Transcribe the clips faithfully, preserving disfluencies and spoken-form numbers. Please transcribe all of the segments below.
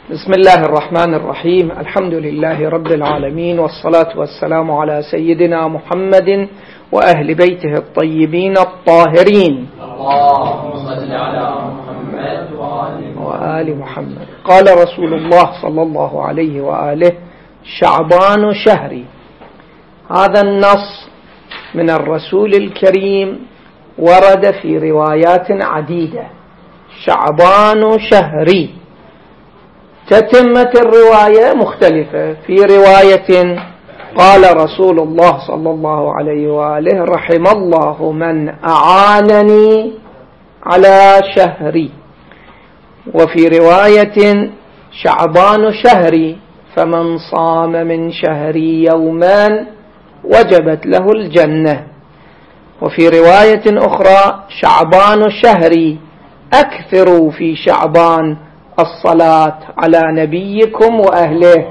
بسم الله الرحمن الرحيم. الحمد لله رب العالمين، والصلاة والسلام على سيدنا محمد وأهل بيته الطيبين الطاهرين. اللهم صل على محمد وآل محمد. قال رسول الله صلى الله عليه وآله: شعبان شهري. هذا النص من الرسول الكريم ورد في روايات عديدة. شعبان شهري. تتمة الرواية مختلفة. في رواية قال رسول الله صلى الله عليه وآله: رحم الله من أعانني على شهري. وفي رواية شعبان شهري، فمن صام من شهري يوما وجبت له الجنة. وفي رواية أخرى: شعبان شهري، أكثروا في شعبان الصلاة على نبيكم وأهله.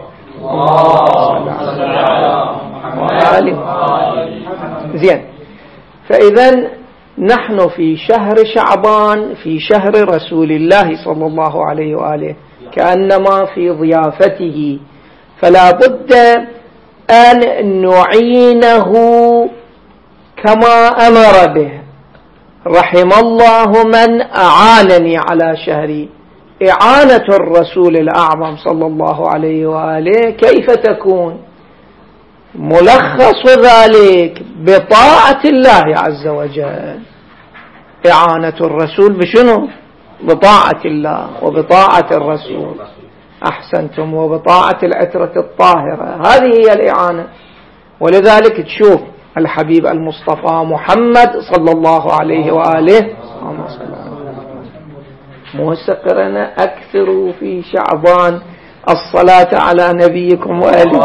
زين. فإذا نحن في شهر شعبان، في شهر رسول الله صلى الله عليه وآله، كأنما في ضيافته، فلا بد أن نعينه كما أمر به. رحم الله من أعانني على شهري. إعانة الرسول الأعظم صلى الله عليه وآله كيف تكون؟ ملخص ذلك بطاعة الله عز وجل. إعانة الرسول بشنو؟ بطاعة الله وبطاعة الرسول. أحسنتم. وبطاعة العترة الطاهرة. هذه هي الإعانة. ولذلك تشوف الحبيب المصطفى محمد صلى الله عليه وآله موسقرنا: أكثروا في شعبان الصلاة على نبيكم وآله.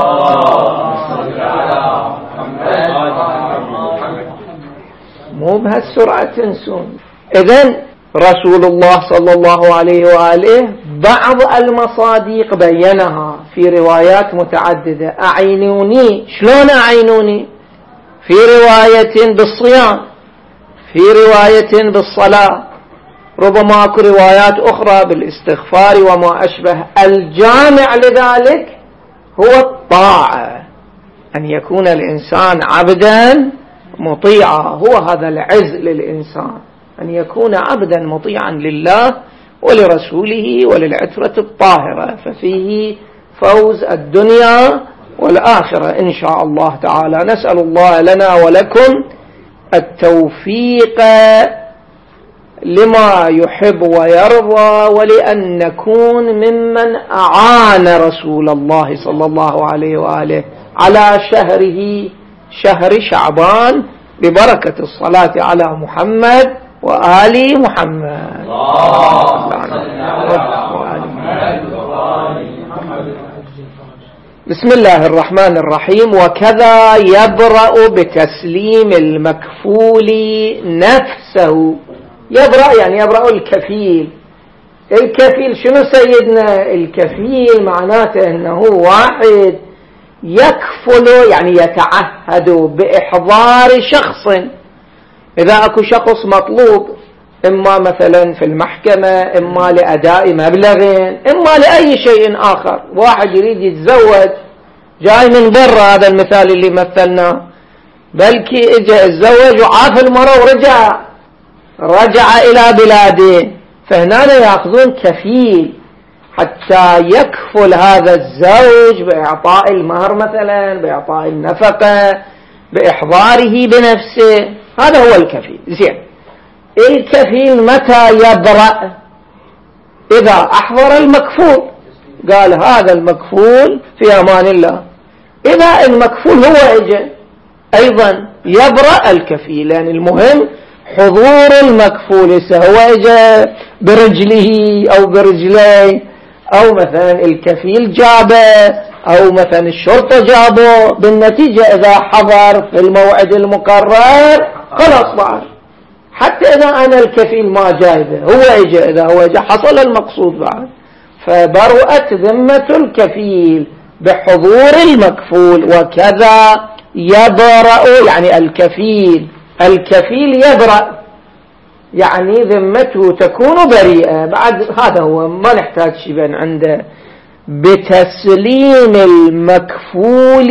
مو بهالسرعة تنسون. إذن رسول الله صلى الله عليه وآله بعض المصاديق بينها في روايات متعددة. أعينوني. شلون أعينوني؟ في رواية بالصيام، في رواية بالصلاة، ربما اكو روايات أخرى بالاستغفار وما أشبه. الجامع لذلك هو الطاعة، أن يكون الإنسان عبدا مطيعا. هو هذا العز للإنسان، أن يكون عبدا مطيعا لله ولرسوله وللعترة الطاهرة، ففيه فوز الدنيا والآخرة إن شاء الله تعالى. نسأل الله لنا ولكم التوفيق لما يحب ويرضى، ولأن نكون ممن أعان رسول الله صلى الله عليه وآله على شهره، شهر شعبان، ببركة الصلاة على محمد وآل محمد. بسم الله الرحمن الرحيم. وكذا يبرأ بتسليم المكفول نفسه. يبرأ يعني يبرأ الكفيل. الكفيل شنو سيدنا؟ الكفيل معناته أنه واحد يكفل، يعني يتعهد بإحضار شخص. إذا أكو شخص مطلوب، إما مثلا في المحكمة، إما لأداء مبلغ، إما لأي شيء آخر. واحد يريد يتزوج، جاي من برا، هذا المثال اللي مثلناه، بلكي إجا يتزوج وعاف المرة ورجع رجع إلى بلاده، فهنا يأخذون كفيل حتى يكفل هذا الزوج بإعطاء المهر مثلا، بإعطاء النفقة، بإحضاره بنفسه. هذا هو الكفيل. زين. الكفيل متى يبرأ؟ إذا أحضر المكفول. قال هذا المكفول في أمان الله. إذا المكفول هو إجا أيضا يبرأ الكفيل، لأن يعني المهم حضور المكفول، سواء جاء برجله أو برجليه، أو مثلا الكفيل جابه، أو مثلا الشرطة جابه. بالنتيجة إذا حضر في الموعد المقرر خلاص بعد. حتى إذا أنا الكفيل ما جايبه، هو إجا، إذا هو إجا حصل المقصود بعد. فبرؤت ذمة الكفيل بحضور المكفول. وكذا يبرأ يعني الكفيل الكفيل يبرأ، يعني ذمته تكون بريئة. بعد هذا هو، ما نحتاج شيء عنده بتسليم المكفول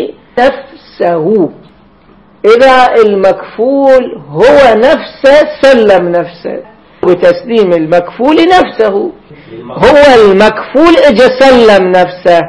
نفسه. إذا المكفول هو نفسه سلم نفسه بتسليم المكفول نفسه، هو المكفول اجى سلم نفسه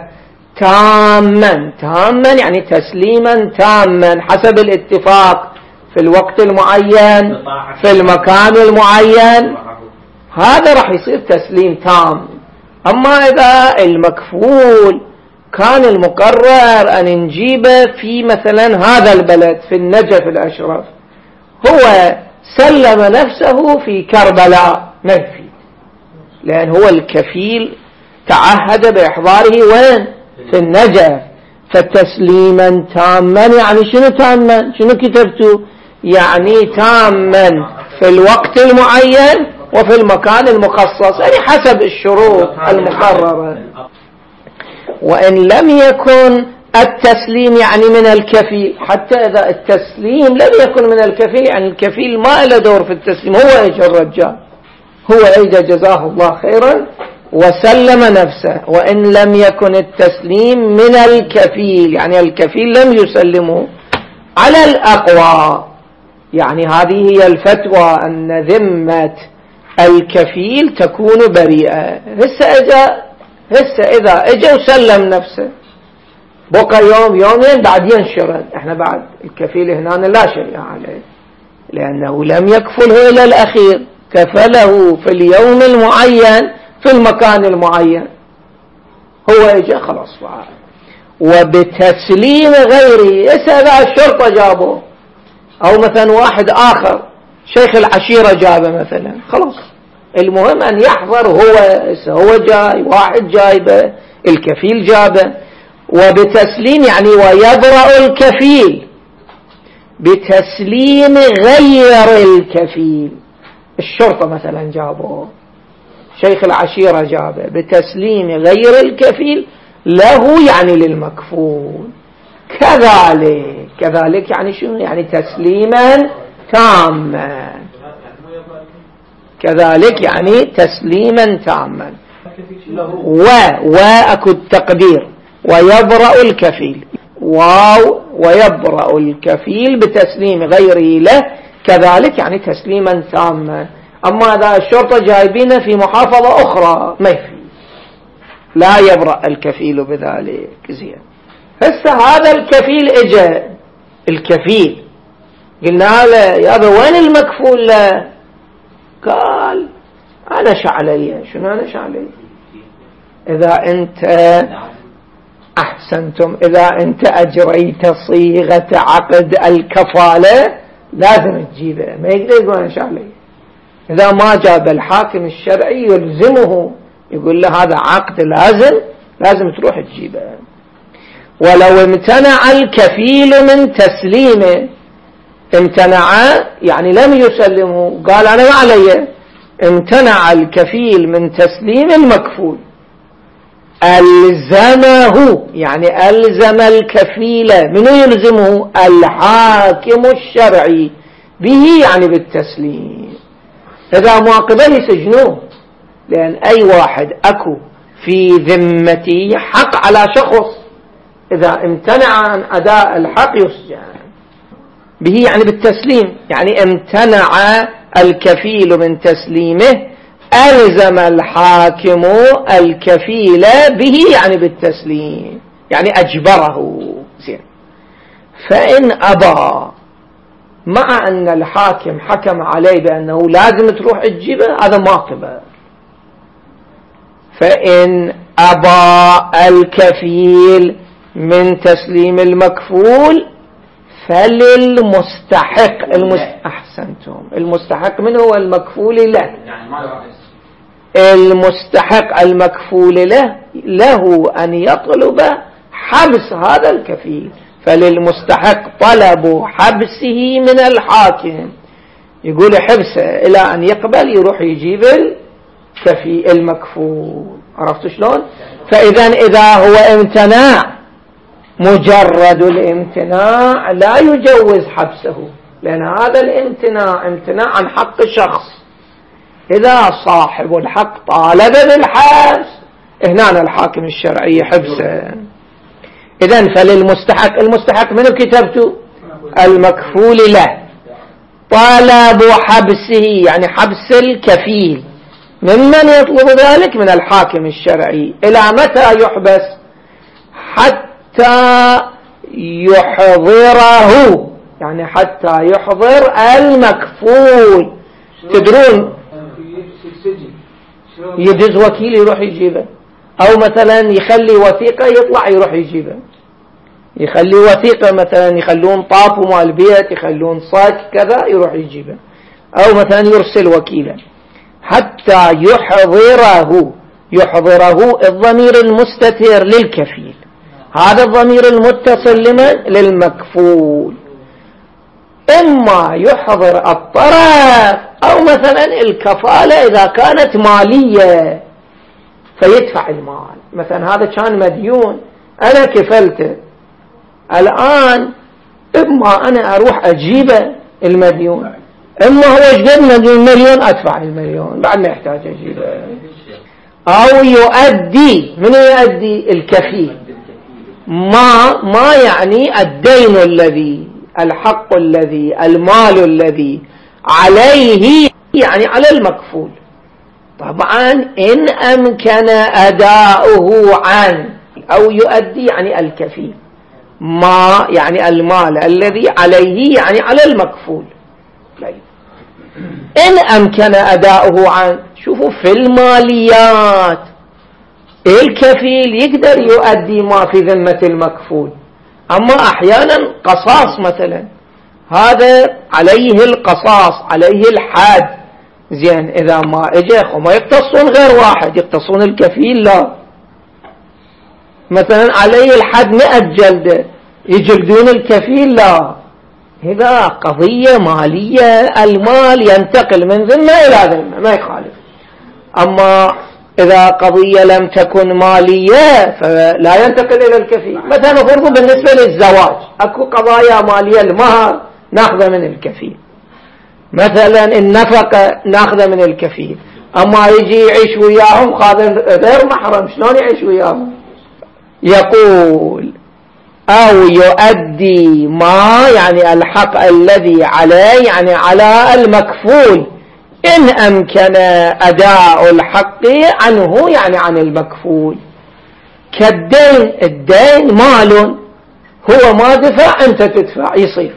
تاما، تاما يعني تسليما تاما حسب الاتفاق في الوقت المعين في المكان المعين، هذا راح يصير تسليم تام. أما إذا المكفول كان المقرر أن نجيبه في مثلا هذا البلد في النجف الأشرف، هو سلم نفسه في كربلاء ما يفيد، لأن هو الكفيل تعهد بإحضاره وين؟ في النجف. فالتسليما تاما يعني شنو تاما؟ شنو كتبتوا؟ يعني تاما في الوقت المعين وفي المكان المخصص، يعني حسب الشروط المقررة. وإن لم يكن التسليم يعني من الكفيل، حتى إذا التسليم لم يكن من الكفيل يعني الكفيل ما له دور في التسليم، هو اجى الرجال، هو اجى جزاه الله خيرا وسلم نفسه. وإن لم يكن التسليم من الكفيل يعني الكفيل لم يسلمه، على الأقوى يعني هذه هي الفتوى أن ذمة الكفيل تكون بريئة. هسه اجى هسه إذا اجى وسلم نفسه بقى يوم يومين بعد ينشرد، احنا بعد الكفيل هنا لا شيء عليه، لأنه لم يكفله إلى الأخير، كفله في اليوم المعين في المكان المعين، هو اجى خلاص فعل. وبتسليم غيره، إذا الشرطة جابه أو مثلا واحد آخر شيخ العشيرة جابه مثلا، خلاص المهم أن يحضر، هو هو جاي، واحد جايبه، الكفيل جابه. وبتسليم يعني ويبرأ الكفيل بتسليم غير الكفيل، الشرطة مثلا جابه، شيخ العشيرة جابه، بتسليم غير الكفيل له يعني للمكفول. كذلك كذلك يعني شنو؟ يعني تسليما تاما، كذلك يعني تسليما تاما. و واكو التقدير ويبرأ الكفيل، واو ويبرأ الكفيل بتسليم غيره له، كذلك يعني تسليما تاما. أما إذا الشرطة جايبينه في محافظة أخرى ما يفيد، لا يبرأ الكفيل بذلك. زين، هسه هذا الكفيل اجى، الكفيل قلنا له يا ابا وين المكفول له؟ قال أنا شعلي. شنو أنا شعلي؟ إذا أنت أحسنتم، إذا أنت أجريت صيغة عقد الكفالة لازم تجيبه، ما يقدر يقول أنا شعلي. إذا ما جاب الحاكم الشرعي يلزمه، يقول له هذا عقد لازم لازم تروح تجيبه. ولو امتنع الكفيل من تسليمه، امتنع يعني لم يسلمه، قال أنا ما علي، امتنع الكفيل من تسليم المكفول، ألزمه يعني ألزم الكفيل، منو يلزمه؟ الحاكم الشرعي به يعني بالتسليم. إذا معاقبه يسجنوه، لأن أي واحد أكو في ذمته حق على شخص، إذا امتنع عن أداء الحق يسجن به يعني بالتسليم. يعني امتنع الكفيل من تسليمه ألزم الحاكم الكفيل به يعني بالتسليم، يعني أجبره. زين، فإن أبى، مع أن الحاكم حكم عليه بأنه لازم تروح تجيبه، هذا معاقبة. فإن أبى الكفيل من تسليم المكفول فللمستحق، المست... أحسنتم، المستحق من هو؟ المكفول له، المستحق المكفول له له أن يطلب حبس هذا الكفيل، فللمستحق طلب حبسه من الحاكم، يقول حبسه إلى أن يقبل يروح يجيب الكفيل المكفول. عرفت شلون؟ فإذا إذا هو امتناع، مجرد الامتناع لا يجوز حبسه، لأن هذا الامتناع امتناع عن حق شخص. إذا صاحب الحق طالب بالحبس هنا الحاكم الشرعي حبسه. إذن فللمستحق، المستحق منه كتبته المكفول له، طلب حبسه يعني حبس الكفيل، ممن يطلب ذلك؟ من الحاكم الشرعي. إلى متى يحبس؟ حتى يحضره، يعني حتى يحضر المكفول. تدرون يدز وكيل يروح يجيبه، أو مثلا يخلي وثيقة يطلع يروح يجيبه، يخلي وثيقة مثلا يخلون طافوا مال البيت، يخلون صاك كذا يروح يجيبه، أو مثلا يرسل وكيلا. حتى يحضره، يحضره الضمير المستتر للكفيل، هذا الضمير المتصل لمن؟ للمكفول. إما يحضر الطرف، أو مثلا الكفالة إذا كانت مالية فيدفع المال. مثلا هذا كان مديون، أنا كفلته، الآن إما أنا أروح أجيبه المديون، إما هو يجدد المليون أدفع المليون بعد ما يحتاج أجيبه. أو يؤدي، من يؤدي؟ الكفيل. ما ما يعني الدين الذي، الحق الذي، المال الذي عليه، يعني على المكفول. طبعا إن أمكن أداؤه عنه، أو يؤدي يعني الكفيل، ما يعني المال الذي عليه يعني على المكفول. إن أمكن أداؤه عنه، شوفوا في الماليات الكفيل يقدر يؤدي ما في ذمة المكفول، أما أحيانا قصاص مثلا، هذا عليه القصاص، عليه الحد. زين، إذا ما إجا وما يقتصون غير واحد، يقتصون الكفيل لا، مثلا عليه الحد مئة جلدة، يجلدون الكفيل لا. هذا قضية مالية، المال ينتقل من ذمة إلى ذمة ما يخالف. أما إذا قضية لم تكن مالية فلا ينتقل إلى الكفيل. مثلا فرض بالنسبة للزواج أكو قضايا مالية، المهر ناخذه من الكفيل، مثلا النفقة ناخذه من الكفيل. أما يجي يعيش وياهم خادم غير محرم، شلون يعيش وياهم؟ يقول أو يؤدي ما يعني الحق الذي عليه، يعني على المكفول، إن أمكن أداء الحق عنه يعني عن المكفول. كالدين، الدين مال، هو ما دفع أنت تدفع يصير.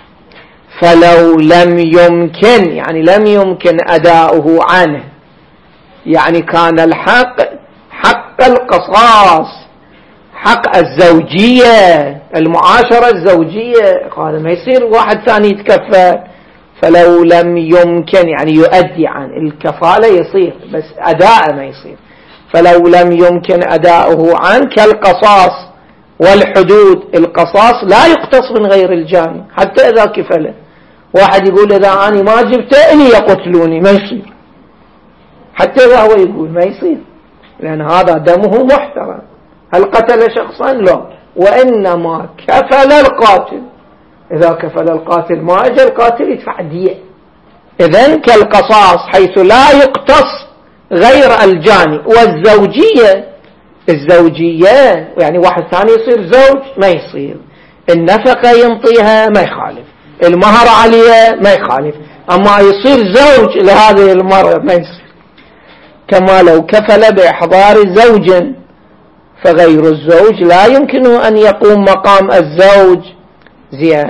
فلو لم يمكن، يعني لم يمكن أداؤه عنه، يعني كان الحق حق القصاص، حق الزوجية، المعاشرة الزوجية، هذا ما يصير واحد ثاني يتكفل. فلو لم يمكن يعني يؤدي عن الكفالة يصير، بس أداء ما يصير. فلو لم يمكن أداؤه عن كالقصاص والحدود، القصاص لا يقتص من غير الجاني حتى إذا كفله. واحد يقول إذا أنا ما جبته إني يقتلوني، ما يصير، حتى إذا هو يقول ما يصير، لأن هذا دمه محترم. هل قتل شخصا؟ لا، وإنما كفل القاتل. إذا كفل القاتل ما أجل القاتل يدفع دية. إذن كالقصاص حيث لا يقتص غير الجاني. والزوجية، الزوجية يعني واحد ثاني يصير زوج ما يصير، النفقة ينطيها ما يخالف، المهر عليها ما يخالف، أما يصير زوج لهذه المرأة ما يصير. كما لو كفل بإحضار زوج، فغير الزوج لا يمكن أن يقوم مقام الزوج. زين.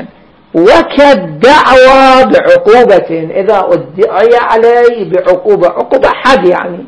وكالدعوى بعقوبة، إذا ادعي عليه بعقوبة، عقوبة حد يعني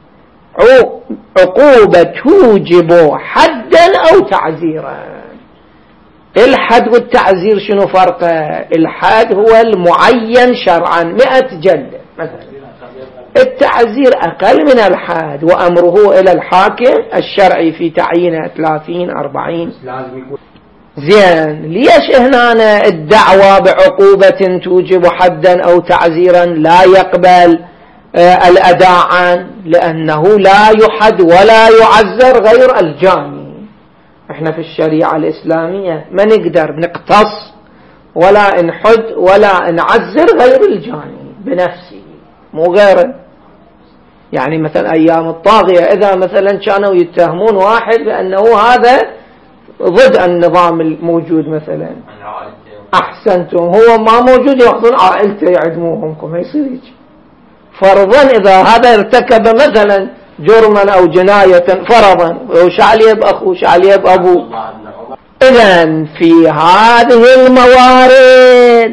عقوبة توجب حدا أو تعزيرا. الحد والتعزير شنو فرقه؟ الحد هو المعين شرعا مئة جلدة مثلا، التعزير أقل من الحد، وأمره إلى الحاكم الشرعي في تعيين ثلاثين أربعين. زين. ليش هنا الدعوة بعقوبة توجب حدا أو تعزيرا لا يقبل آه الأداء عنه؟ لأنه لا يحد ولا يعزر غير الجاني. احنا في الشريعة الإسلامية ما نقدر نقتص ولا نحد ولا نعزر غير الجاني بنفسه، مو غيره. يعني مثلا أيام الطاغية إذا مثلا كانوا يتهمون واحد بأنه هذا ضد النظام الموجود مثلا، أحسنتم، هو ما موجود يأخذون عائلته يعدموهم، ما يصير هيك. فرضا إذا هذا ارتكب مثلا جرما أو جناية فرضا وش عليه بأخوه وش عليه بأبوه. إذن في هذه الموارد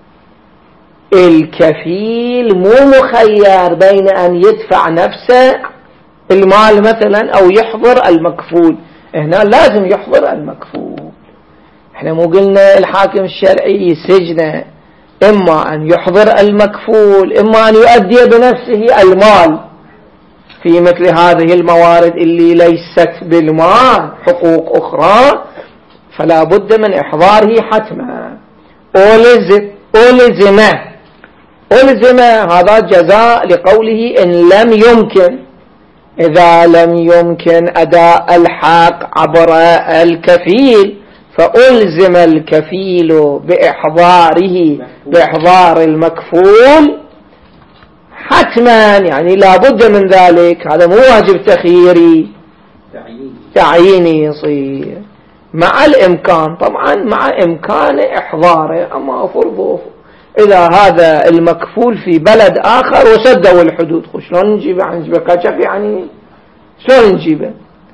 الكفيل مو مخير بين أن يدفع نفسه المال مثلا أو يحضر المكفول، هنا لازم يحضر المكفول. احنا مو قلنا الحاكم الشرعي سجنه إما أن يحضر المكفول إما أن يؤدي بنفسه المال. في مثل هذه الموارد اللي ليست بالمال حقوق أخرى فلا بد من إحضاره حتما. أولزم أولزمه أولزمه هذا جزاء لقوله إن لم يمكن، إذا لم يمكن أداء الحق عبر الكفيل فألزم الكفيل بإحضاره بإحضار المكفول حتما، يعني لا بد من ذلك، هذا مو واجب تخييري تعييني يصير مع الإمكان، طبعا مع إمكان إحضاره. أما أفرض إذا هذا المكفول في بلد آخر وسدوا الحدود شلون نجيبه؟ نجيبه كشف يعني شلون نجيبه؟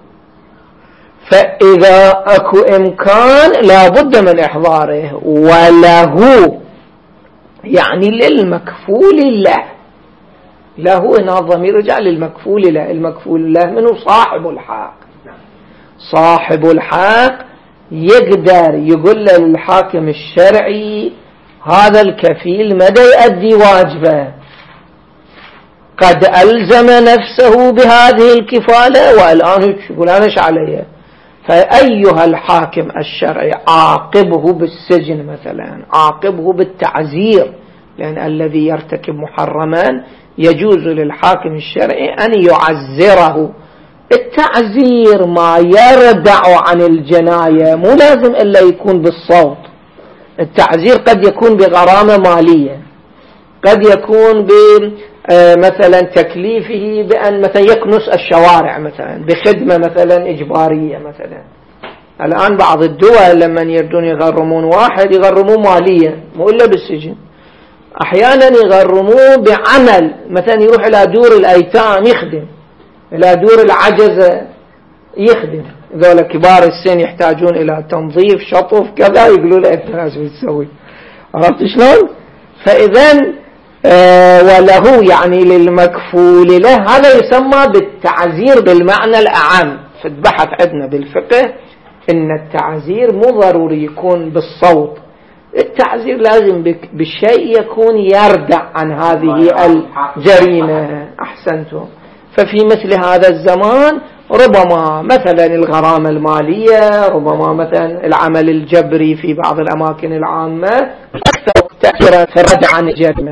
فإذا أكو إمكان لا بد من إحضاره. وله يعني للمكفول له، له هنا الضمير رجع للمكفول له، المكفول له منه صاحب الحق. صاحب الحق يقدر يقول للحاكم الشرعي هذا الكفيل مدى يؤدي واجبه، قد ألزم نفسه بهذه الكفالة والآن يقول أنا إيش علي؟ فأيها الحاكم الشرعي عاقبه بالسجن مثلا، عاقبه بالتعزير، لأن الذي يرتكب محرما يجوز للحاكم الشرعي أن يعزره. التعزير ما يردع عن الجناية، مو لازم إلا يكون بالصوت. التعزير قد يكون بغرامة مالية، قد يكون بمثلا تكليفه بأن مثلا يكنس الشوارع مثلا بخدمة مثلا إجبارية مثلا. الآن بعض الدول لما يردون يغرمون واحد يغرمون ماليا مو إلا بالسجن، أحيانا يغرموه بعمل، مثلا يروح إلى دور الأيتام يخدم، إلى دور العجزة يخدم، ذولا كبار السن يحتاجون إلى تنظيف شطف كذا يقولوا له أنت لازم تسوي، عرفت شلون؟ فإذا آه وله يعني للمكفول له، هذا يسمى بالتعزير بالمعنى الأعم. في البحث عندنا بالفقه إن التعزير مو ضروري يكون بالصوت، التعزير لازم بالشيء يكون يردع عن هذه الجريمة. أحسنتم. ففي مثل هذا الزمان ربما مثلا الغرامة المالية، ربما مثلا العمل الجبري في بعض الأماكن العامة أكثر تأثيرا في الردع عن الجريمة.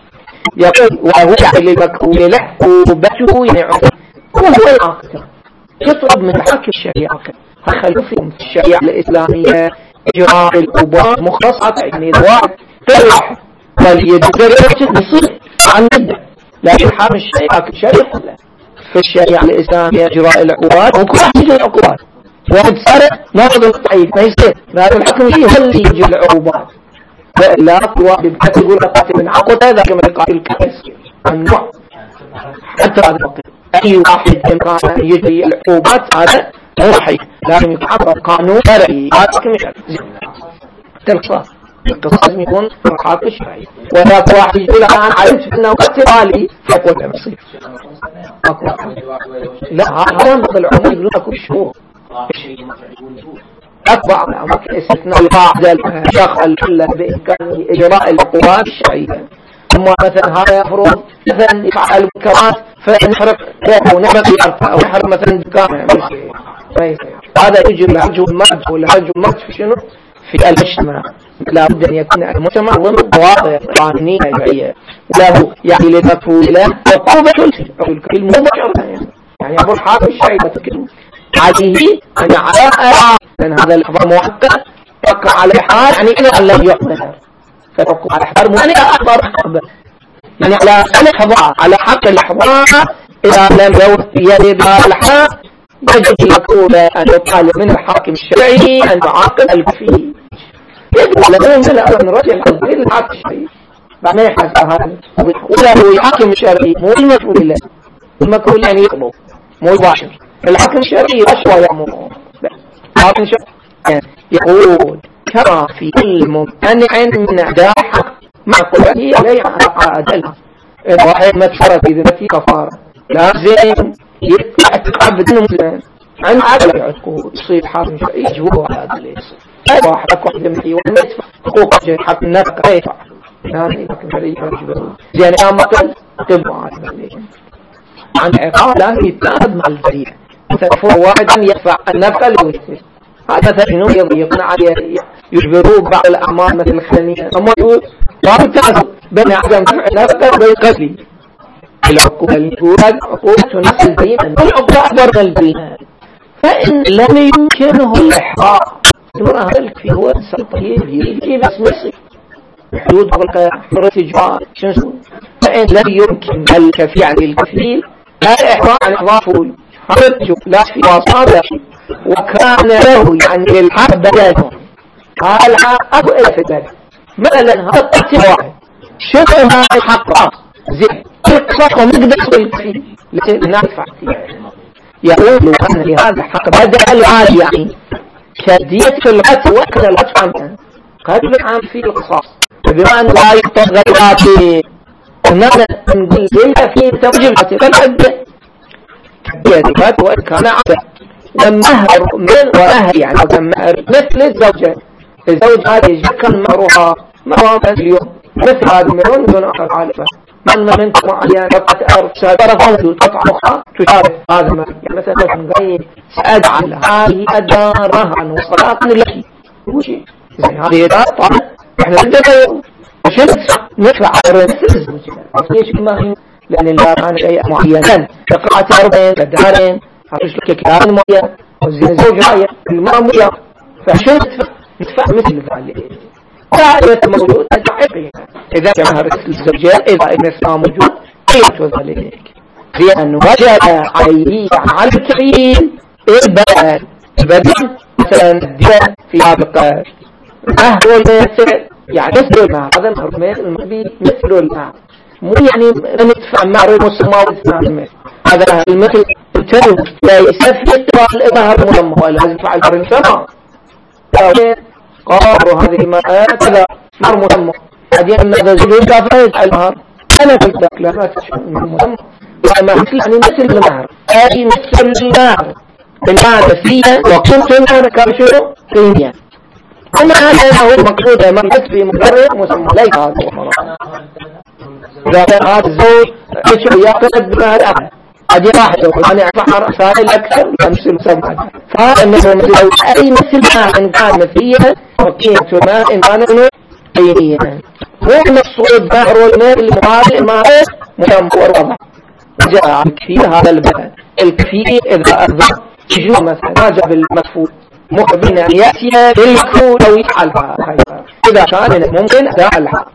يقول وهو يعني المكفول له عقوبته يعني هو الأكثر يطلب من حاكم الشريعة فخلوا فيهم في الشريعة الإسلامية إجراء العقوبات مختصة، يعني الواحد فرح فليجبر يوجد بصير عن مدة، لكن حاكم الشريعة الشريعة في الشريعة الإسلامية إجراء العقوبات وكل حاجة العقوبات. واحد سارق ناخذ القطعيد ما يصير، لكن الحكم فيه هو اللي يجي العقوبات. وإلا واحد بحث يقول قاتل من عقد هذا كما يقاتل كيس ممنوع. حتى هذا الوقت أي واحد كان يجري العقوبات هذا مو صحيح، لازم يتعرض قانون شرعي حاكم شرعي. القصاص القصاص يكون حاكم شرعي. وهناك واحد يقول أنا علمت أنه قتل بالي فيقول لا مصير. لا هذا مثل العمر يقولون أكو شهور أكبر الأماكن استثناء القاعدة الشخص بإمكان إجراء العقوبات الشرعية. أما مثلا هذا يفرض مثلا يفعل الكرات فنحرق أو نحرق الأرض أو نحرق مثلا دكان، هذا يجري لحجه المرج ولا حجه المرج في شنو؟ في المجتمع. لا بد أن يكون المجتمع ضمن ضوابط قانونية شرعية له، يعني للمكفول له عقوبة الكفيل مباشرة، يعني أبو الحاكم الشرعي تكلم عليه أن على لأن هذا الإحضار محقق يقع على حال يعني إلى أن لم يحضر، فيقع على إحضار مانع أحضر أحضر يعني على الإحضار على حق الإحضار إذا لم يرد الحق يجب يقول أن يطالب من الحاكم الشرعي أن يعاقب الكفيل. يجب على من أن رجل غير الحاكم الشرعي بعد ما يحاسب هذا ولا هو الحاكم الشرعي مو المسؤول له المكروه يعني يطلب مو يباشر الحاكم الشرعي أشوى يأمر الحاكم الشرعي يقول كما في كل ممتنع من أداء حق مع قدرته عليه عادلها. إذا واحد ما تفرد بذمته كفارة لازم يتقع بدون مسلم عن عدل العقود يصير حاكم شرعي يجبوه على عدل يصير هذا واحد أكو ذمته وأن يدفع حقوق حق النفق يدفع لازم حاكم شرعي يجبوه زين أما قل تبوا عدل عن عقاب لازم يتناقض مع الجريمة مثلا واحد يدفع النفق لويسر هذا مثلا شنو يقنع عليه يجبروه بعض الأعمال مثل الخلانية أما يقول ما بتناقض بين عدم دفع النفق وبين قتله. العقوبة الجهاد عقوبة نفس الدين والعقوبة أكبر من الدين فإن لم يمكنه الإحقاق يقول هذا الكفي هو السلطية يجي بس مصر حدود غلقة حرة إجراء شنو فإن لم يمكن الكفي عن الكفيل لا إحقاق عن إضافه حرج لا في وصادة وكان له يعني الحق بدانه هذا الحق أبو إلى في البلد مثلا هذا التقسيم واحد شبه هذا الحق زين القصة ومقدس بالكفي لكن نافع يقول أن لهذا حق بدأ العالي يعني كدية في العت وكذا العت عامة قد العام في القصاص بما أن لا يقتضى غيراتي أننا نقول لله في توجبة فالعد كدية العت وإن كان عبد ومهر من وأهل يعني ومهر مثل الزوجة الزوج هذه يجب كان مهرها مهرها اليوم مثل هذا المهر دون أخر عالفة من منكم معين قطعة أرض شابرة فوضي قطعة أخرى تشابه هذا ما يعني مثلا نقول سأجعل هذه أدار رهن وصلاة لك وشي زين هذه أدار طبعا إحنا نبدأ عشان ندفع مثل الزوجة ليش ما هي لأن الله كان شيء معين قطعة أرضين كدارين هتوش لك كلام معين والزين الزوجة هي المرأة معين فعشان ندفع ندفع مثل ذلك فعلية موجود أدعي إذا جمهر الزوجين إذا النساء موجود قيمة ذلك لأن وجد عليه على الكريم البدن البدن مثلا الدين في سابقة أهو المثل يعني مثل الماء هذا الهرمين المغبي مثل الماء مو يعني ندفع معروف مسمى ودفع المثل هذا المثل التنو لا يستفيد الإظهار المنمى لازم يدفع البرن سماء قاروا هذه ما كذا مر مسمى بعدين أن هذا زلوج دافع يدفع أنا قلت لك لا ما تشعر من المسمى وما مثل يعني مثل المهر أي مثل المهر المهر فيها وقلت المهر كارشو فيها أما هذا هو المقصود من في مقرر مسمى ليس هذا هو مرة إذا كان هذا الزوج يشعر يقصد بمهر أحد أجي واحد وأنا أفحر سائل أكثر يمثل مسمى فهذا أنه مثل أي مثل ما إن كان مثليا وقيمة ما إن كان إنه قيميا هو المقصود بحر والمال المقابل ما مسمى والوضع جاء عن كثير هذا البلد الكثير إذا أرضى يجنو مثلا راجع بالمكفول مقبلنا أن يأتي بالمكفول أو يفعلها إذا كان ممكن أداء الحق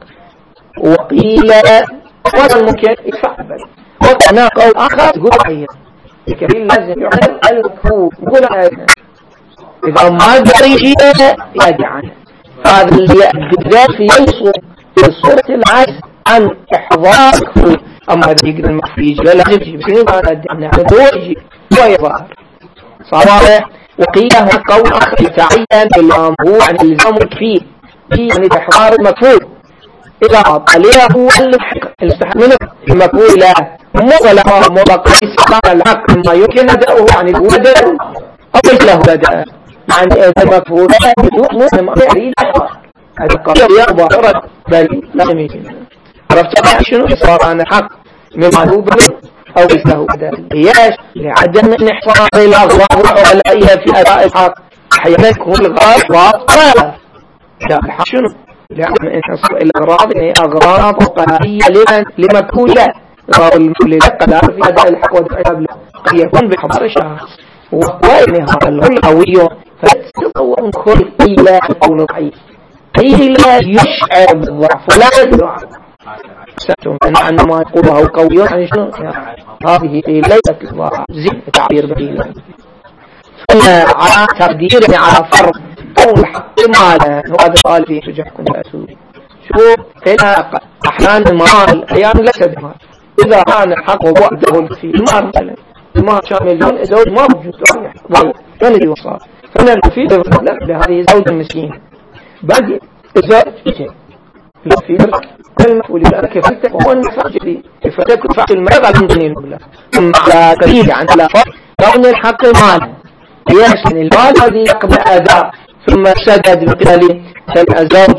وقيل هذا ممكن يفعل بل وكنا قول آخر تقول عين الكفيل لازم يعلم المكفول يقول عين إذا ما جريه يدعي عنه هذا اللي بالذات في ينصر في صورة العجز عن إحضار مكفول أما هذا يقدر المكفول يجي لا لازم يجي بس ما أدعي عنه هو يجي هو يظهر صراحة وقيل هو قول آخر يتعين بالأمر عن الإلزام الكفيل يعني إحضار المكفول إذا طليه هو الحق منه المكفول لا مغلقه مغلقه إسقاط الحق ما يمكن أداؤه عن الودر أو له بدأ عن المكفول بدون مهم يريد هذا قضية يرضى رد بل لا يمكن عرفت شنو إصرار عن الحق مما هو بل أو له بدأ ليش لعدم انحصار الأغراض العلائية في أداء الحق أحيانا يكون الغرض واضح لا الحق شنو لعدم انحصار الأغراض هي أغراض قنائية لمن لمكفولة غار المكفول للقدر في أداء الحق ودفعها بلا قد يكون بحضر الشخص وإن هذا العلم قوي فتتصور كل قيلة أو ضعيف قيلة يشعر بالضعف ولا يدعى سألتم أن ما يقوله قوي يعني شنو هذه ليست زين تعبير بديل. على تقدير على فرض قول احتمالا وهذا قال فيه شجعكم الأسود. شوف هنا أحيانا المال أحيانا ليس بمال. إذا كان الحق وبعده في المال مثلا المال شامل الزوج ما موجود وين اللي وصل فإن في لهذه زوجة مسكينة بعد الزوج لا في رك المفعول لك فلت وهو المفاجئ فلت فعل المرض عن دين الله ثم على كثير عن لا فرق كون الحق مال يحسن المال الذي يقبل أداء ثم سدد بقبل الزوج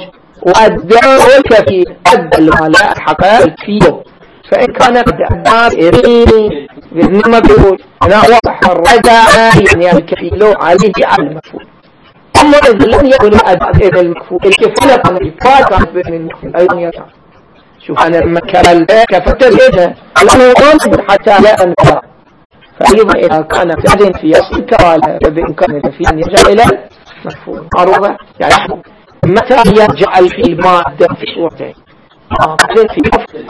وأداء الكثير أدى المال حقائق فيه فإن كان أداء إريني بإذن ما بيقول أنا واضح الرجاء يعني الكفيل عليه على المفعول. أما إذا لم يكن أداء المكفول الكفالة كان الإفاد كانت بين المكفول أيضا يرجع. شوف أنا لما كان كفتر هنا لأنه غامض حتى لا أنفع فأيضا إذا كان تأذن في أصل الكفالة فبإمكان الكفيل أن يرجع إلى المكفول. عروضة يعني متى يرجع في المادة في صورتين تأذن في كفل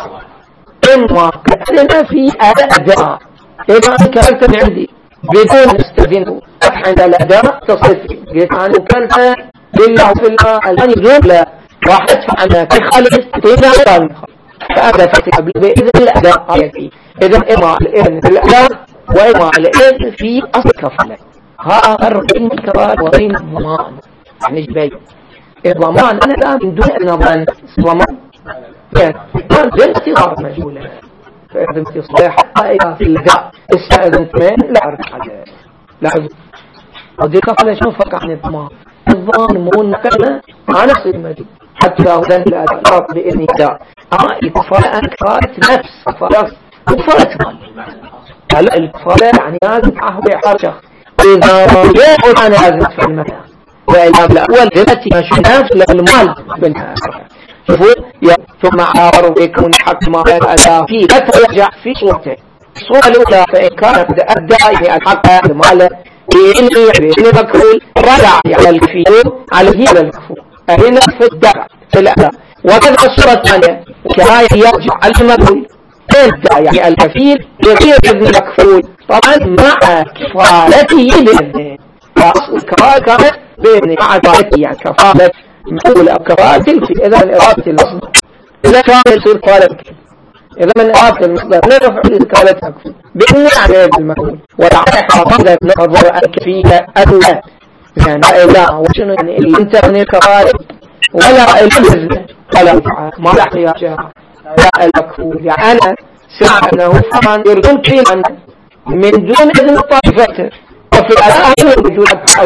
إما تأذن في أداء إذا كانت عندي بدون استذنه عند الأداء تصرف قلت أنا وكلت لله في الله الآن يقول لا راح أدفع عنها كخالص تينا وقال فأبدأ فتح بإذن الأداء إذن إما الإذن في الأداء وإما الإذن في أصل كفلة. ها فرق بين الكفالة وبين الضمان يعني جبين الضمان أنا لا من دون أن أضمن ضمان يعني بالاستغار مجهولة فإذن في صلاح حقائق في الأداء استأذنت من لا أعرف على لاحظوا ودي كفلة شو فرق عن الضمان الضمان مو نكلة على نفس المجهول حتى لو ذن الأداء بإذن الله أما الكفالة كفالة نفس كفالة كفالة مال هلا الكفالة يعني لازم تعهد بإحار شخص إذا يقول أنا لازم أدفع المال وإلا بالأول ذاتي مش نفس المال بنها شوفوا ثم عارض يكون حق ما الأداء فيه متى يرجع في صورته الصورة الأولى فإن كانت أداء الحق المال بإني بإني مكفول رجع على الكفيل عليه على المكفول هنا في الدفع في الأداء. وكذا الصورة الثانية كهاية يرجع المكفول تبدأ يعني الكفيل يغير ابن المكفول طبعا مع كفالته بإذنه وأصل الكفالة كانت بإذنه مع كفالته يعني كفالة مقول أو كفالة الكفيل إذا من إرادة المصدر إذا كان يصير كفالة إذا من إرادة المصدر نرفع لكفالة المكفول بإذنه على المكفول ولعلى حافظة نظر الكفيلة أدوى يعني إلا وشنو يعني اللي انت من الكفالة ولا الإذن ولا ما لا احتياج لا المكفول يعني أنا سمعت أنه فهم يرجون كيلا من دون إذن الطائفة وفي الأداء يرجون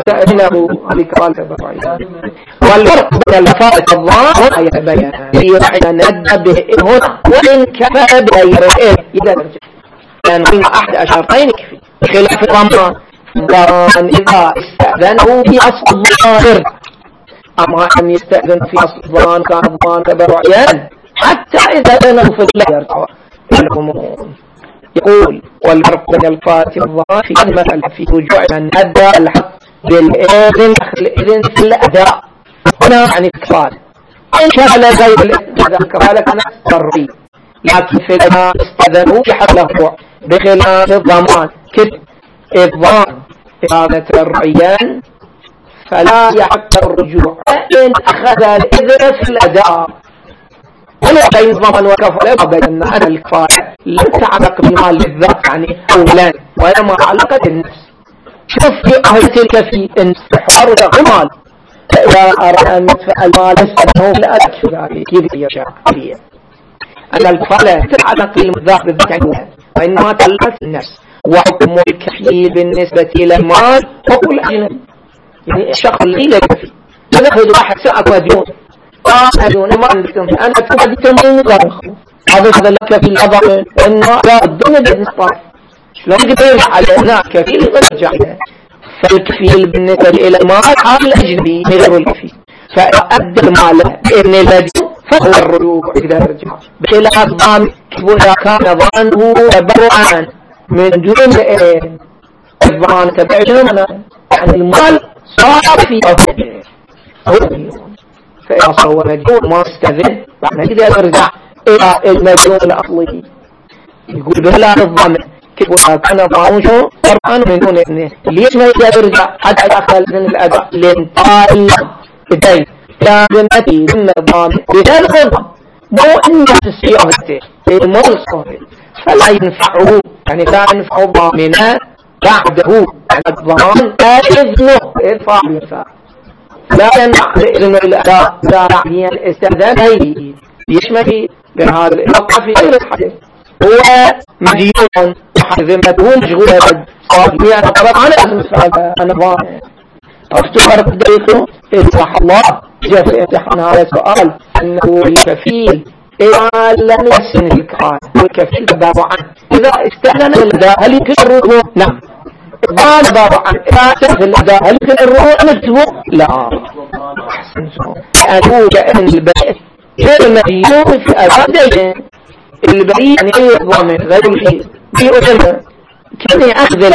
أنه بكفالة الضعيف والفرق بين لفائة الله وما يتبين يرحل ندى هنا وإن كفى بغير إذا رجع لأن قلنا أحد أشارتين كفي خلاف الضمان ضمان إذا استأذنه في أصل الظاهر أما أن يستأذن في أصل الضمان كان الضمان تبرعيان حتى إذا أذنه في الله يرجع يقول والفرق بين الفاتح الظاهر في المثل في رجوع من أدى الحق بالإذن الإذن في الأداء هنا يعني الكفالة إن كان غير الإذن الكفالة كان ضروري لكن في الأداء استأذنه في حق له بخلاف الضمان كتب الضمان إذا ترعيان فلا يحق الرجوع إن أخذ الإذن في الأداء ولا بين ضمان وكفالة بين أن الكفالة لا تعلق بالمال بالذات يعني أولا وإنما علاقة بالنفس. شوف في أهل تلك في انتحار الغمال فإذا أرى أن يدفع المال أنه لا أكفر كيف يشاء فيه أن الكفالة تعلق بالذات بالذات وإنما تعلق النفس وحكم الكفيل بالنسبة إلى المال حكم الأجنبي يعني الشخص اللي لا يكفي نأخذ واحد ساعة وديون آه أدون ما عندكم أنا أتفادي تمرين غير هذا هذا لك في الأضع إنه لا الدنيا بالنسبة شلون قدر على هناك كفيل ويرجع فالكفيل بالنسبة إلى المال حال الأجنبي غير الكفيل فأدى المال بإذن الذي فهو الرجوع إذا رجع بخلاف ضامن إذا كان ضامنه تبرعا من دون إذن الضمان تبعنا يعني المال صار في أهله فإذا صور مديون ما استذن بعد كده يرجع إلى المديون الأصلي. يقول بلا الضامن كيف كان ضامنه طبعا من دون إذنه. ليش ما يقدر يرجع حتى داخل إذن الأداء لانتقال الدين لا ذمتي ذمة الضامن بذلك الضامن مو أنه تسيئته المرصة فلا ينفعه، يعني لا ينفع الضامن بعده يعني الضمان لا إذنه إدفع ينفع لا ينفع إذن الأداء داعيا استئذانه يشمل بهذا الإلقاء في غير الحديث. هو مديون ذمته مشغولة قال يعني طرق على اسم السعادة أنا ضامن أفتخر بدقيقه إذا الله جاء في امتحان هذا السؤال أنه الكفيل إذا لم يحسن الكفالة والكفيل باب عنه إذا استأذن الأداء هل يمكن الرجوع؟ نعم. إذا باب عنه إذا استأذن الأداء هل يمكن الرجوع نكتبه؟ لا. أحسن سؤال لأنه كأن البيت غير مديون في أداء دين البريء يعني أي ضامن غير الفيل بيؤذنه كان يأخذ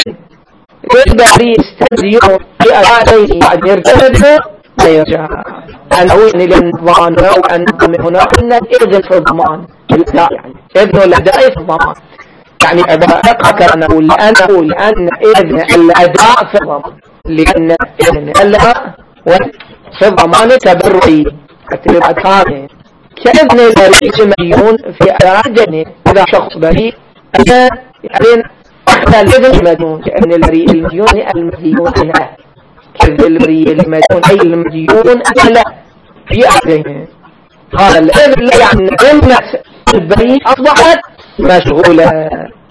البريء استديون في أداء دين بعد يرتده لا يرجع أنه يعني للضمان وأن هنا أن الإذن في الضمان الأداء يعني إذن الأداء في الضمان يعني أداء أنه لأنه لأن إذن الأداء في الضمان لأن إذن الأداء في الضمان تبرعي كتبت هذه كأذن البريء مديون في أداء دينه إذا شخص بريء أنا يعني أخذ الإذن المديون كأن البريء المديون المديون له كذب البريء المديون أي المديون له في أدينه هذا الإذن يعني ذمة البريء أصبحت مشغولة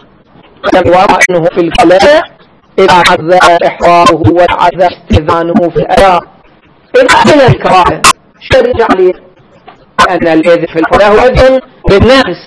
سواء أنه في الكلام إذا عذى إحراره وعذى استذانه في الأداء إذا أذن الكراهة شرج عليه لأن الإذن في الفلاح هو إذن بالنفس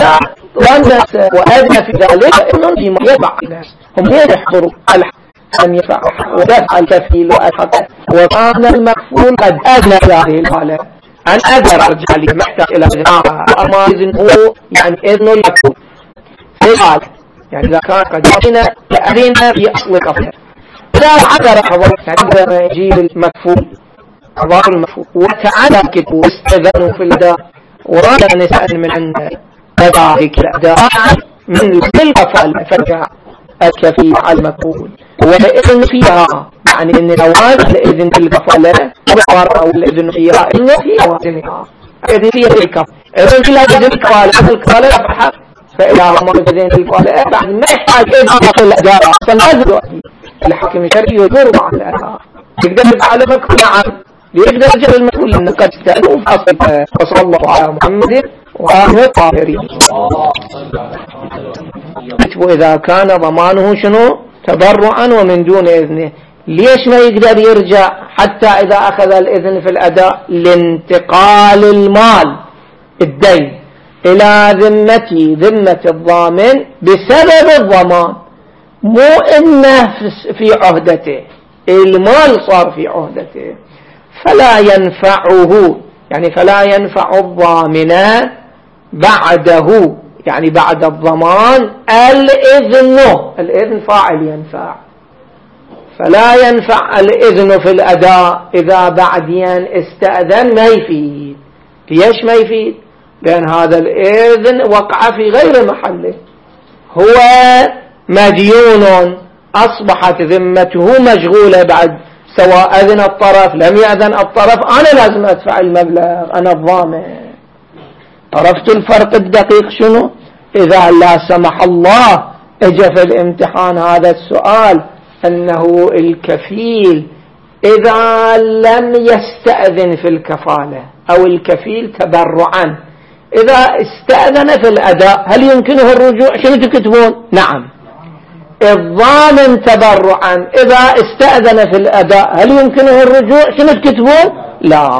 والناس وأذن في ذلك إنهم فيما يفعل الناس هم يحضروا الحق أن يفعل ويفعل الكفيل والحق وكان المكفول قد أذن هذه الحالة أن أذن رجالي محتاج إلى إذنها أما إذن هو يعني إذن المكفول في الحال يعني إذا كان قد أذن فأذن في أصل كفر لا عذر حضر يعني يجيب المكفول حضار المفهوم وتعالى كتبوا استذنوا في الأداء وراد نسأل من عند كذلك الأداء من الكفالة فرجع الكفيل على المكفول والإذن فيها يعني إن الأوان الإذن في الكفالة أو الإذن فيها إذن فيها وإذنها إذن فيها الكفالة إذن فيها إذن الكفالة الكفالة يفحق فإذا هم إذن الكفالة بعد ما يحتاج إذن في الأداء فالنازل الحكم الشرعي يدور مع الأداء يقدر يفعل مكفول نعم ليقدر رجل المسؤول أنه قد استأذنوا في أصل وصلى الله على محمد وآله الطاهرين. وإذا كان ضمانه شنو تبرعا ومن دون إذنه ليش ما يقدر يرجع حتى إذا أخذ الإذن في الأداء لانتقال المال الدين إلى ذمتي ذمة الضامن بسبب الضمان مو إنه في عهدته المال صار في عهدته فلا ينفعه يعني فلا ينفع الضامن بعده يعني بعد الضمان الإذن الإذن فاعل ينفع فلا ينفع الإذن في الأداء إذا بعدين استأذن ما يفيد ليش ما يفيد لأن هذا الإذن وقع في غير محله هو مديون أصبحت ذمته مشغولة بعد سواء أذن الطرف لم يأذن الطرف أنا لازم أدفع المبلغ أنا الضامن عرفت الفرق الدقيق شنو إذا لا سمح الله اجى في الامتحان هذا السؤال أنه الكفيل إذا لم يستأذن في الكفالة أو الكفيل تبرعا إذا استأذن في الأداء هل يمكنه الرجوع شنو تكتبون نعم الضامن تبرعا إذا استأذن في الأداء هل يمكنه الرجوع شنو تكتبون لا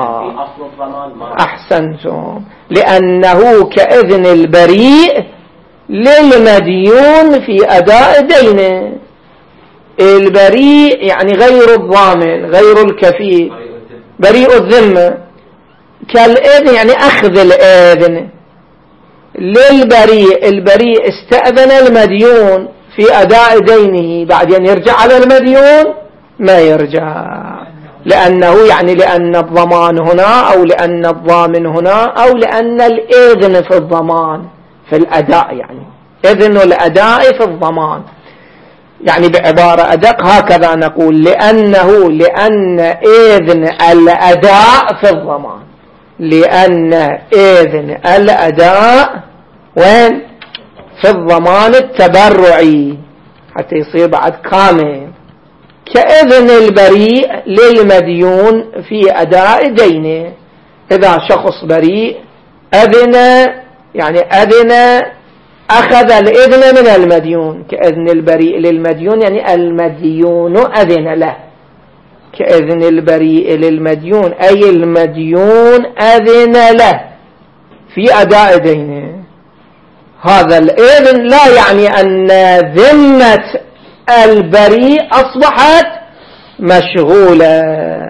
أحسنتم لأنه كإذن البريء للمديون في أداء دينه البريء يعني غير الضامن غير الكفيل بريء الذمة كالإذن يعني أخذ الإذن للبريء البريء استأذن المديون في أداء دينه بعدين يرجع على المديون ما يرجع لأنه يعني لأن الضمان هنا أو لأن الضامن هنا أو لأن الإذن في الضمان في الأداء، يعني إذن الأداء في الضمان. يعني بعبارة أدق هكذا نقول لأنه لأن إذن الأداء في الضمان، لأن إذن الأداء وين؟ في الضمان التبرعي حتى يصير بعد كامل، كإذن البريء للمديون في أداء دينه. إذا شخص بريء أذن، يعني أذن أخذ الإذن من المديون، كإذن البريء للمديون يعني المديون أذن له، كإذن البريء للمديون أي المديون أذن له في أداء دينه. هذا الإذن لا يعني أن ذمة البريء أصبحت مشغولة.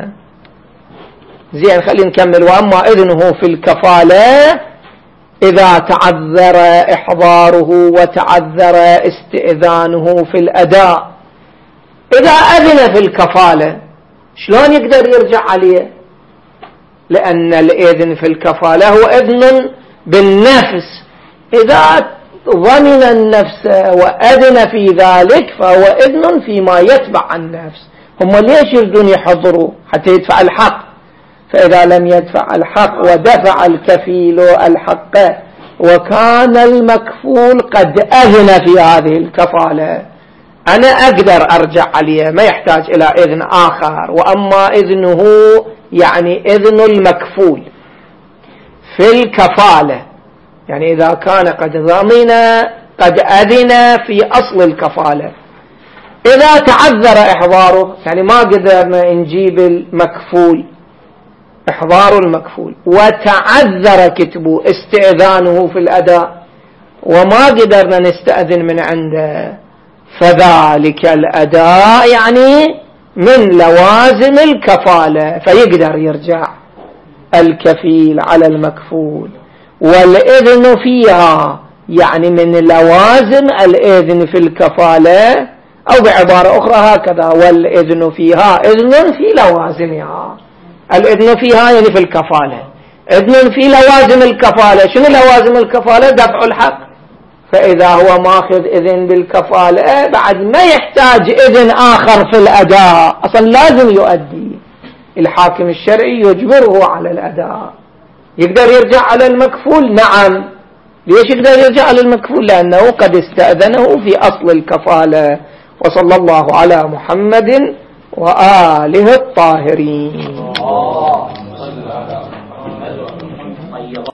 زين، خلينا نكمل. وأما إذنه في الكفالة إذا تعذر إحضاره وتعذر استئذانه في الأداء. إذا أذن في الكفالة شلون يقدر يرجع عليه؟ لأن الإذن في الكفالة هو إذن بالنفس، إذا ضمن النفس وأذن في ذلك فهو إذن فيما يتبع النفس. هم ليش يريدون يحضروا؟ حتى يدفع الحق. فإذا لم يدفع الحق ودفع الكفيل الحق وكان المكفول قد أذن في هذه الكفالة، أنا أقدر أرجع عليه، ما يحتاج إلى إذن آخر. وأما إذنه يعني إذن المكفول في الكفالة، يعني إذا كان قد ضمن قد أذن في أصل الكفالة، إذا تعذر إحضاره يعني ما قدرنا نجيب المكفول إحضار المكفول وتعذر كتبه استئذانه في الأداء وما قدرنا نستأذن من عنده، فذلك الأداء يعني من لوازم الكفالة، فيقدر يرجع الكفيل على المكفول. والإذن فيها يعني من لوازم الإذن في الكفالة، أو بعبارة أخرى هكذا: والإذن فيها إذن في لوازمها. الإذن فيها يعني في الكفالة، إذن في لوازم الكفالة. شنو لوازم الكفالة؟ دفع الحق. فإذا هو ماخذ إذن بالكفالة بعد ما يحتاج إذن آخر في الأداء، أصلا لازم يؤدي. الحاكم الشرعي يجبره على الأداء. يقدر يرجع على المكفول؟ نعم. ليش يقدر يرجع على المكفول؟ لأنه قد استأذنه في أصل الكفالة. وصلى الله على محمد وآله الطاهرين.